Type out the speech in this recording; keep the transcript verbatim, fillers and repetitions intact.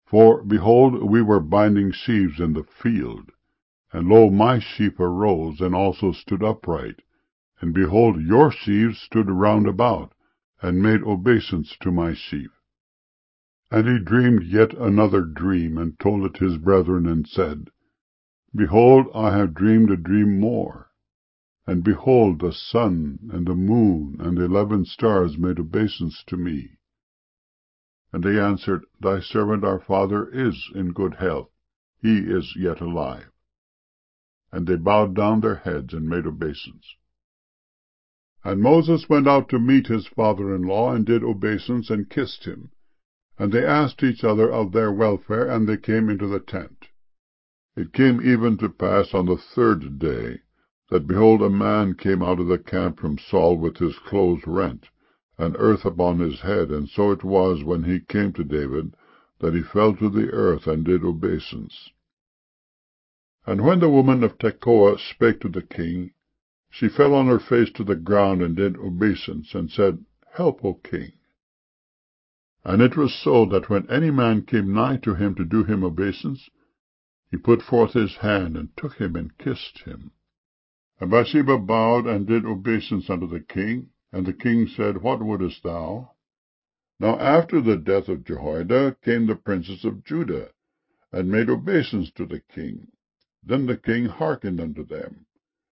For, behold, we were binding sheaves in the field, and, lo, my sheaf arose, and also stood upright, and, behold, your sheaves stood round about, and made obeisance to my sheaf. And he dreamed yet another dream, and told it his brethren, and said, Behold, I have dreamed a dream more. And behold, the sun, and the moon, and the eleven stars made obeisance to me. And they answered, Thy servant our father is in good health, he is yet alive. And they bowed down their heads, and made obeisance. And Moses went out to meet his father-in-law, and did obeisance, and kissed him. And they asked each other of their welfare, and they came into the tent. It came even to pass on the third day, that, behold, a man came out of the camp from Saul with his clothes rent, and earth upon his head. And so it was, when he came to David, that he fell to the earth, and did obeisance. And when the woman of Tekoa spake to the king, she fell on her face to the ground, and did obeisance, and said, Help, O king. And it was so, that when any man came nigh to him to do him obeisance, he put forth his hand, and took him, and kissed him. And Bathsheba bowed, and did obeisance unto the king. And the king said, What wouldest thou? Now after the death of Jehoiada came the princes of Judah, and made obeisance to the king. Then the king hearkened unto them.